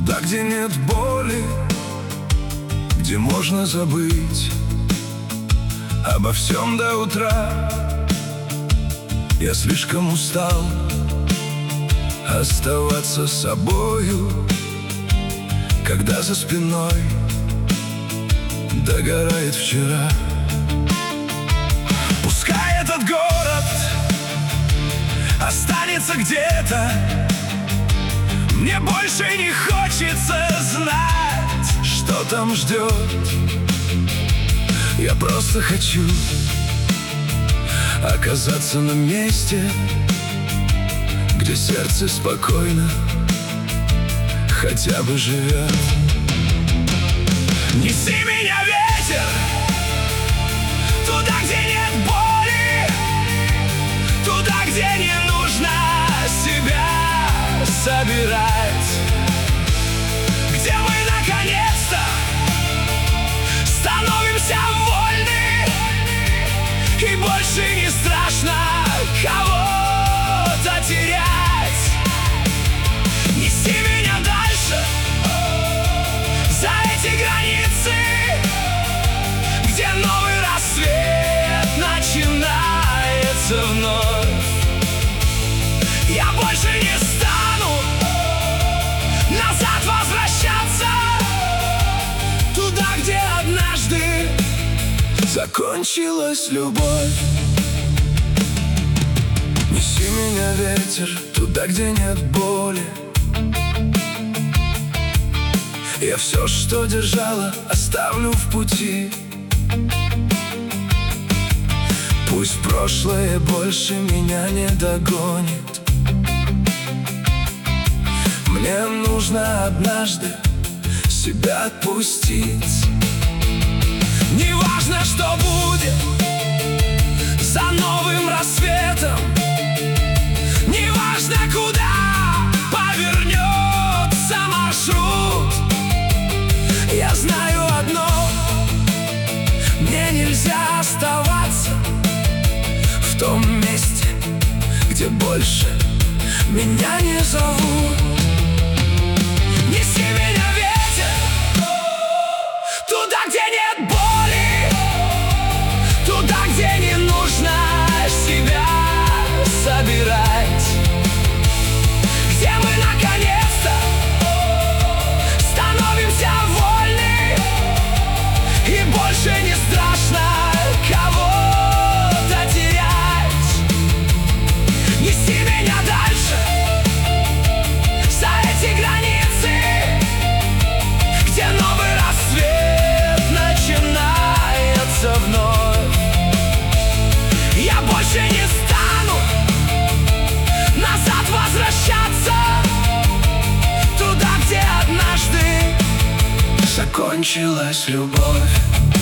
Туда, где нет боли, где можно забыть обо всем до утра. Я слишком устал оставаться собою, когда за спиной догорает вчера. Пускай этот город останется где-то, мне больше не хочется знать, что там ждет. Я просто хочу оказаться на месте, где сердце спокойно хотя бы живет. Неси меня, ветер, туда, где нет боли, туда, где не нужно себя собирать, где мы наконец-то становимся вольны, и больше не страшно кого-то терять. Неси меня дальше, за эти границы, где новый рассвет начинается вновь. Я больше не стану назад возвращаться, туда, где однажды закончилась любовь. Неси меня, ветер, туда, где нет боли. Я все, что держала, оставлю в пути. Пусть прошлое больше меня не догонит. Мне нужно однажды себя отпустить. Неважно, что будет за новым рассветом, неважно, куда повернется маршрут. Я знаю одно: мне нельзя оставаться в том месте, где больше меня не зовут. Неси меня, ветер, туда, где нет боли, туда, где не нужно себя собирать, где мы наконец-то становимся вольны, и больше не страшно кого-то терять. Неси меня дальше, за эти границы, где новый рассвет начинается вновь. Я больше не стану назад возвращаться, туда, где однажды закончилась любовь.